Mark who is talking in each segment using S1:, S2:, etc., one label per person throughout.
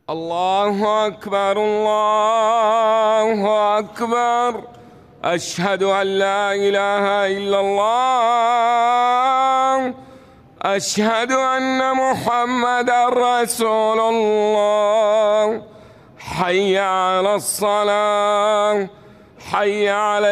S1: الله أكبر الله أكبر. أشهد أن لا إله إلا الله. أشهد أن محمدًا رسول الله. حي على الصلاة، حي على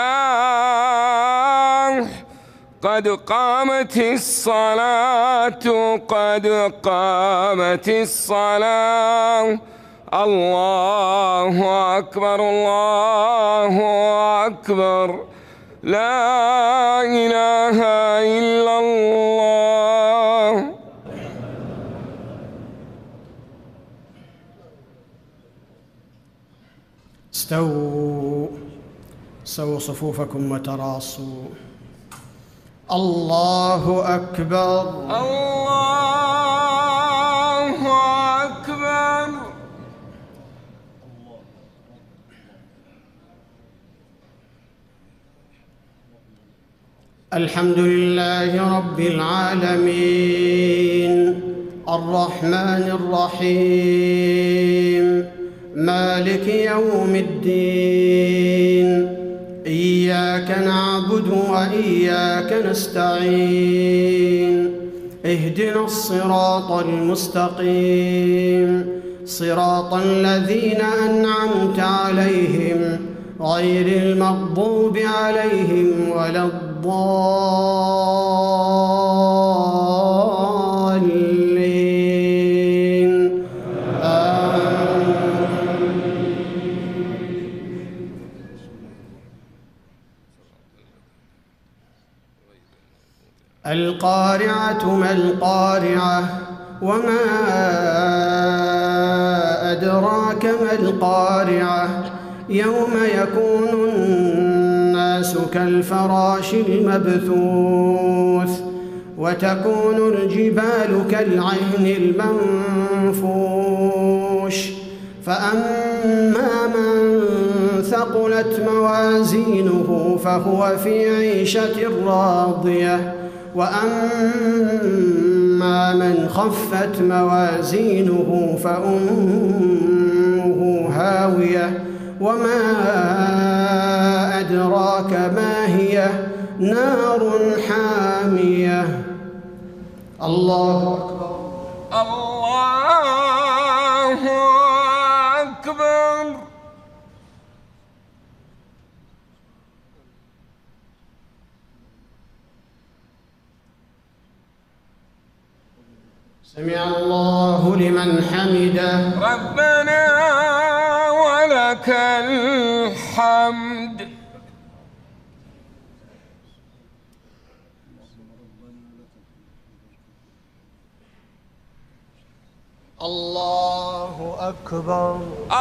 S1: الفلاح، قد قامت الصلاة، قد قامت الصلاة. الله أكبر الله أكبر. لا إله إلا الله.
S2: استووا صفوفكم وتراصوا. الله أكبر
S1: الله أكبر.
S2: الحمد لله رب العالمين، الرحمن الرحيم، مالك يوم الدين. إياك نعبد وإياك نستعين. اهدنا الصراط المستقيم، صراط الذين أنعمت عليهم غير المغضوب عليهم ولا الضالين. القارعة ما القارعة، وما أدراك ما القارعة. يوم يكون الناس كالفراش المبثوث، وتكون الجبال كالعهن المنفوش. فأما من ثقلت موازينه فهو في عيشة راضية، وأما من خفت موازينه فأمه هاوية. وما أدراك ما هي، نار حامية. الله أكبر
S1: الله أكبر.
S2: سمع الله لمن حمده.
S1: ربنا ولك الحمد.
S2: الله أكبر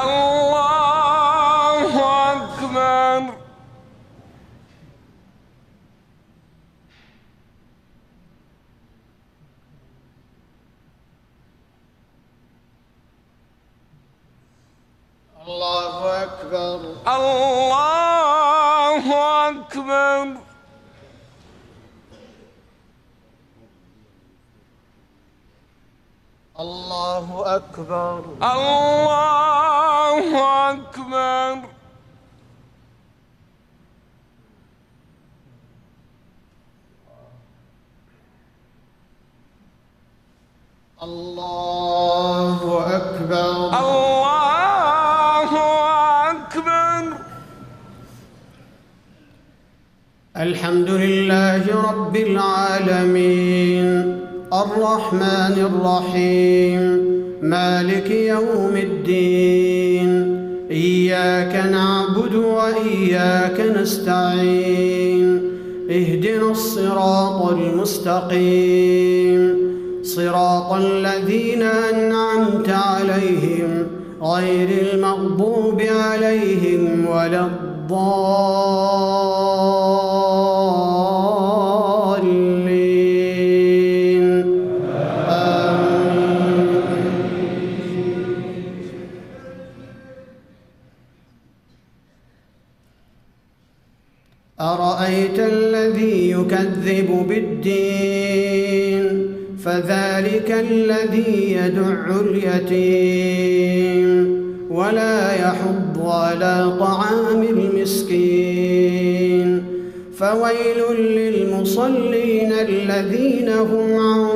S1: الله أكبر.
S2: الله أكبر
S1: الله أكبر.
S2: الله أكبر
S1: الله أكبر.
S2: الله أكبر
S1: الله أكبر.
S2: الحمد لله رب العالمين، الرحمن الرحيم، مالك يوم الدين. إياك نعبد وإياك نستعين. اهدنا الصراط المستقيم، صراط الذين أنعمت عليهم غير المغضوب عليهم ولا الضالين. آمين. أرأيت الذي يكذب بالدين فذلك الذي يدع اليتيم ولا يحض على طعام المسكين. فويل للمصلين الذين هم عن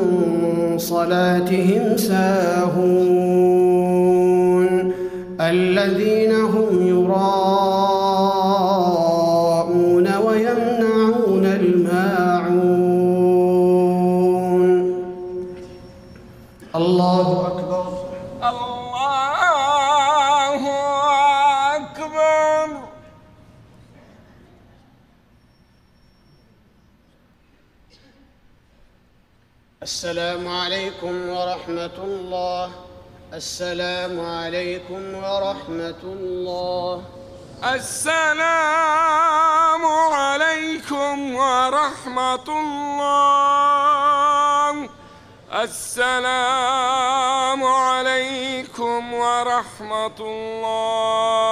S2: صلاتهم ساهون الذين هم يراءون ويمنعون الماعون. الله أكبر.
S1: الله أكبر.
S2: السلام عليكم ورحمة الله. السلام عليكم ورحمة الله.
S1: السلام عليكم ورحمة الله. السلام عليكم ورحمة الله.